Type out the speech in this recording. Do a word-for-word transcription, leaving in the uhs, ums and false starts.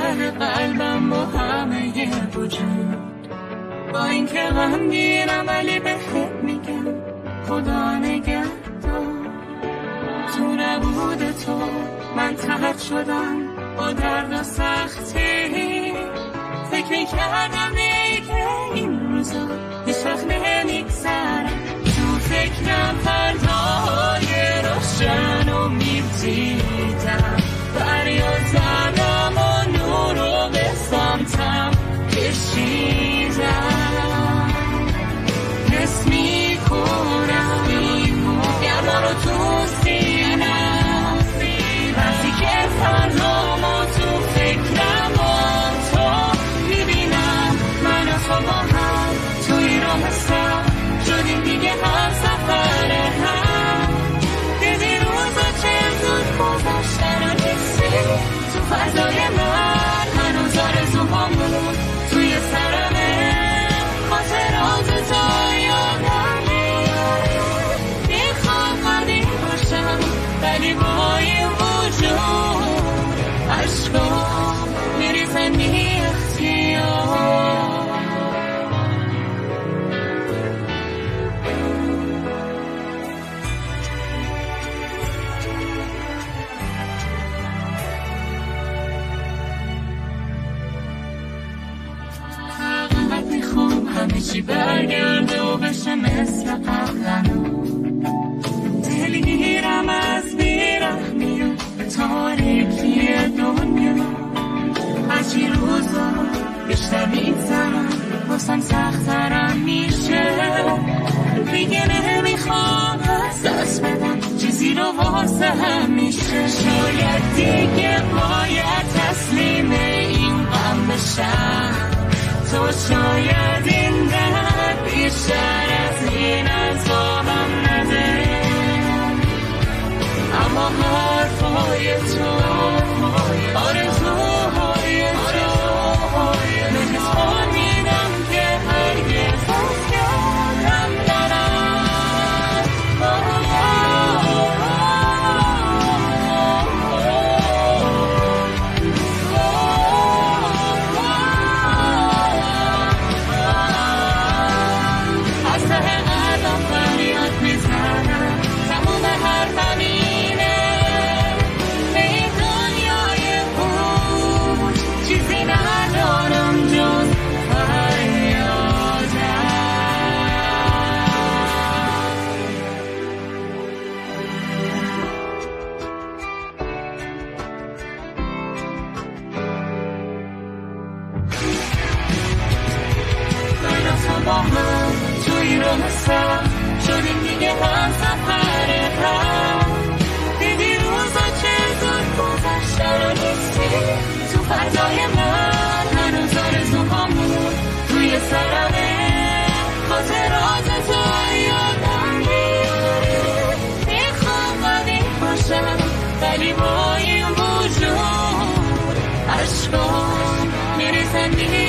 ته قلبم با همه وجود، با این که غمگینم ولی بهت میگم خدا نگهدار. تو نبود تو من تحت شدم با درد و سختی، فکر میکردم دیگه این روزا هیچ وقت نمیگذرم. تو فکرم فردای روشن و میدیدم، دریا زدم و نور رو به سمتم کشیدم. حس میکنم گرما رو تو سینم، وقتی که فرامو تو فکرم و تو میبینم. من و تو با هم توی راه سر شدیم دیگه هم سفر هم. دیدی روزا چه زود گذشتن و نیستی تو فضای من، هنوز آرزوهامون توی سرمه. خاطرات تو یادم میاره، میخوام قدیم باشم ولی با این وجود عشقام میریزن بی اختیار. فقط میخوام همه چی برگرده و بشه مثل قبلنو. دلگیرم از بیرحمی و تاریکی دنیا، هرچی روزا بیشتر میگذرم واسم سخت‌ترم میشه. دیگه نمیخوام از دست بدم چیزی رو واسه هم میشه. شاید دیگه باید تسلیم این غم بشم، تو شاید این درد بیشتر از این عذابم نده. اما حرفای تو، آرزوهای تو، بهت قول میدم که هرگز از یادم نرم. از ته قلبم فریاد میزنم تموم حرفم با هم توی راه سر شدیم دیگه هم سفر هم. دیدی روزا چه زود گذشتن و نیستی تو فضای من، هنوز آرزوهامون توی سرمه. خاطرات تو یادم میاره، میخوام قدیم باشم ولی با این وجود عشقام میریزن